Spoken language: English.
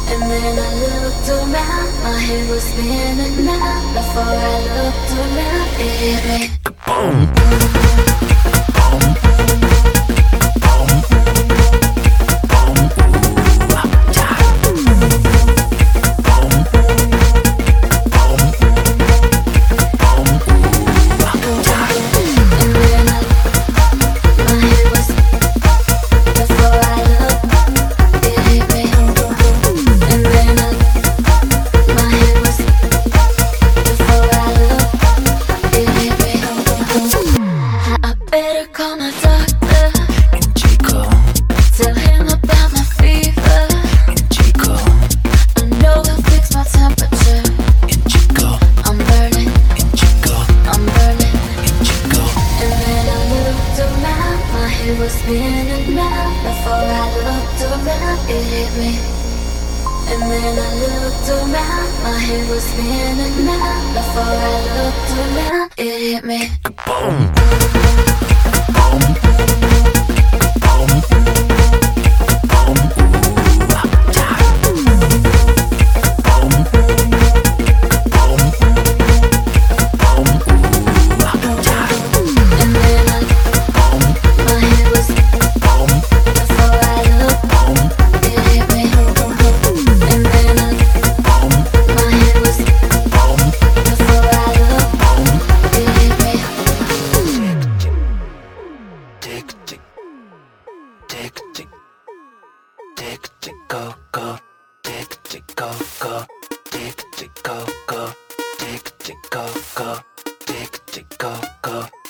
And then I looked around, my head was spinning now. Before I looked around, it hit me. Call my doctor, Chico, tell him about my fever. Chico, I know he'll fix my temperature. Chico, I'm burning, Chico, I'm burning. Chico. And then I looked around, my head was spinning round. Before I looked around, it hit me. And then I looked around, my head was spinning round. Before I looked around, it hit me. Go, go, tick, tick, go, go, tick, tick, go, go, tick, tick, go, go, tick, tick, go, go.